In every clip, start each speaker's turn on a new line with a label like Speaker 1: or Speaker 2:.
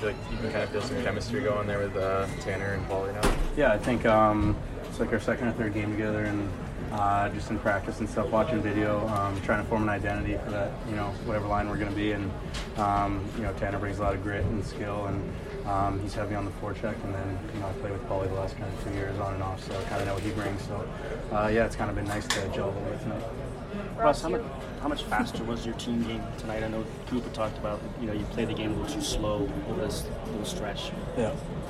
Speaker 1: feel like you can kind of feel some chemistry going there with Tanner and Paulie now?
Speaker 2: Yeah, I think it's like our second or third game together, and just in practice and stuff, watching video, trying to form an identity for that, whatever line we're going to be. And, Tanner brings a lot of grit and skill, and he's heavy on the forecheck. And then, I played with Paulie the last kind of 2 years on and off, so I kind of know what he brings. So, it's kind of been nice to gel a little bit tonight.
Speaker 3: Russ, how much faster was your team game tonight? I know Cooper talked about, you played the game a little too slow over this little stretch.
Speaker 2: Yeah.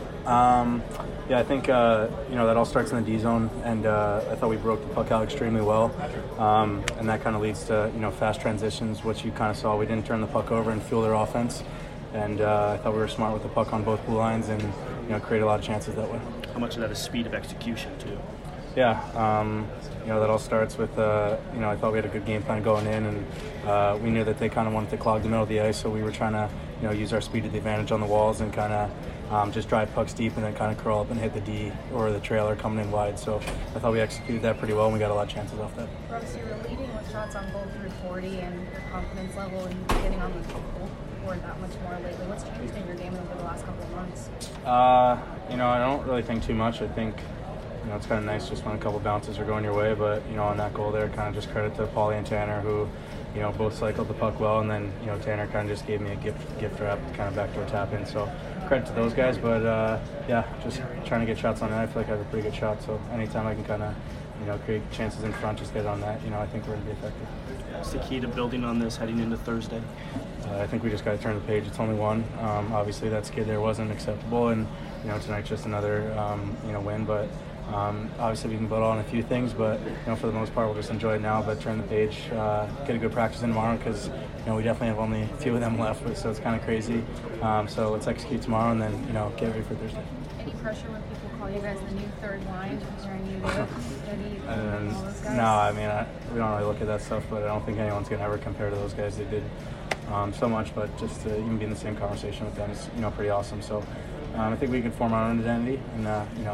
Speaker 2: I think, that all starts in the D zone, and I thought we broke the puck out extremely well, and that kind of leads to, fast transitions, which you kind of saw. We didn't turn the puck over and fuel their offense, and I thought we were smart with the puck on both blue lines and, create a lot of chances that way.
Speaker 3: How much of that is speed of execution, too?
Speaker 2: Yeah, that all starts with, I thought we had a good game plan going in, and we knew that they kind of wanted to clog the middle of the ice, so we were trying to, use our speed to the advantage on the walls and kind of just drive pucks deep and then kind of curl up and hit the D or the trailer coming in wide. So I thought we executed that pretty well, and we got a lot of chances off that.
Speaker 4: Russ, you were leading with shots on goal through 40, and your confidence level and getting on the goal board that much more lately. What's changed in your game over the last couple of months?
Speaker 2: I don't really think too much. I think it's kind of nice just when a couple bounces are going your way, but on that goal there, kind of just credit to Paulie and Tanner, who both cycled the puck well, and then Tanner kind of just gave me a gift wrap, kind of backdoor tap in. So credit to those guys, but just trying to get shots on net. I feel like I have a pretty good shot, so anytime I can kind of create chances in front, just get on that. I think we're going to be effective.
Speaker 3: What's the key to building on this heading into Thursday?
Speaker 2: I think we just got to turn the page. It's only one. Obviously, that skid there wasn't acceptable, and tonight's just another win, but. Obviously we can build on a few things, but for the most part we'll just enjoy it now, but turn the page, get a good practice in tomorrow, because we definitely have only a few of them left, so it's kind of crazy. So let's execute tomorrow and then get ready for Thursday.
Speaker 4: Any pressure when people call you guys the new third line, comparing you to Eddie and all those guys?
Speaker 2: No, I mean we don't really look at that stuff, but I don't think anyone's going to ever compare to those guys. They did so much, but just to even be in the same conversation with them is pretty awesome. So I think we can form our own identity and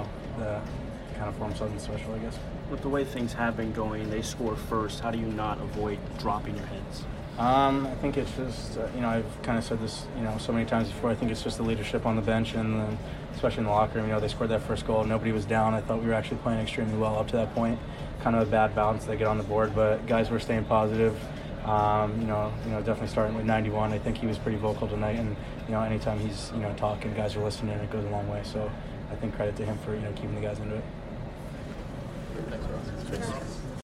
Speaker 2: kind of form something special, I guess.
Speaker 3: With the way things have been going, they score first. How do you not avoid dropping your heads?
Speaker 2: I think it's just, I've kind of said this, so many times before. I think it's just the leadership on the bench, and then especially in the locker room. They scored that first goal. Nobody was down. I thought we were actually playing extremely well up to that point. Kind of a bad bounce they get on the board, but guys were staying positive. Definitely starting with 91. I think he was pretty vocal tonight, and anytime he's talking, guys are listening. It goes a long way. So I think credit to him for keeping the guys into it.
Speaker 1: Thanks, Ross.